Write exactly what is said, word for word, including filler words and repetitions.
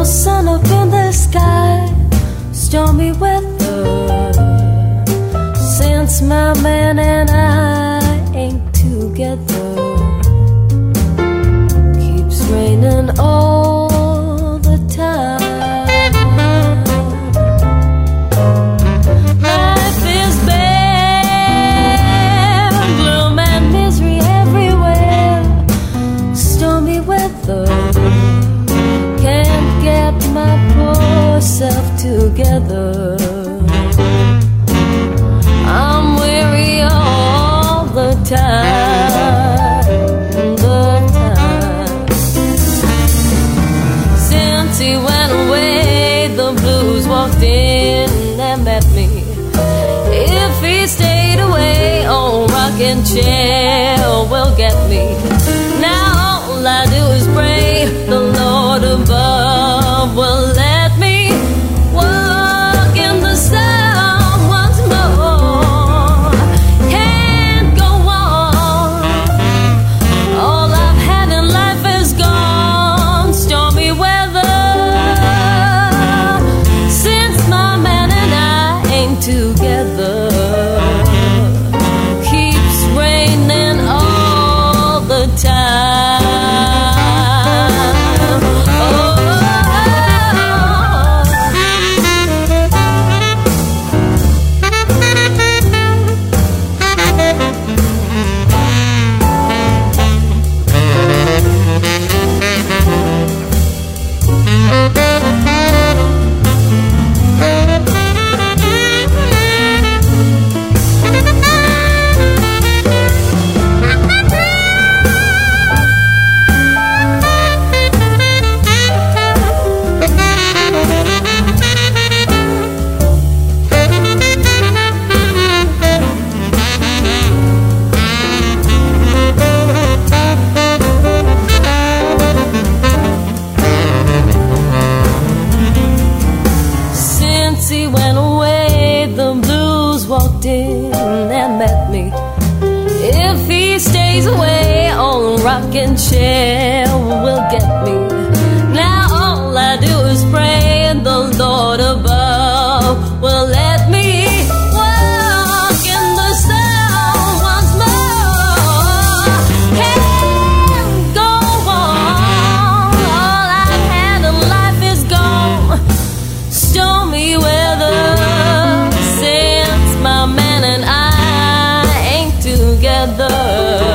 sun up in the sky, stormy weather. Since my man and I ain't together, keeps raining all the time. Life is bare, gloom and misery everywhere. Stormy weather, can't get my poor self together. I'm weary all the time, the time. Since he went away, the blues walked in and met me. If he stayed away, old rocking chair will get me. Now all I do is pray the Lord above will let me walk in the sun once more. Can't go on. All I've had in life is gone. Stormy weather. Since my man and I ain't together, keeps raining all the time. He went away, the blues walked in and met me. If he stays away, old rocking chair will get me. Now all I do is pray the Lord above will let me walk in the sun once more. Can't go on. All I've had in life is gone. Stormy weather, since my man and I ain't together.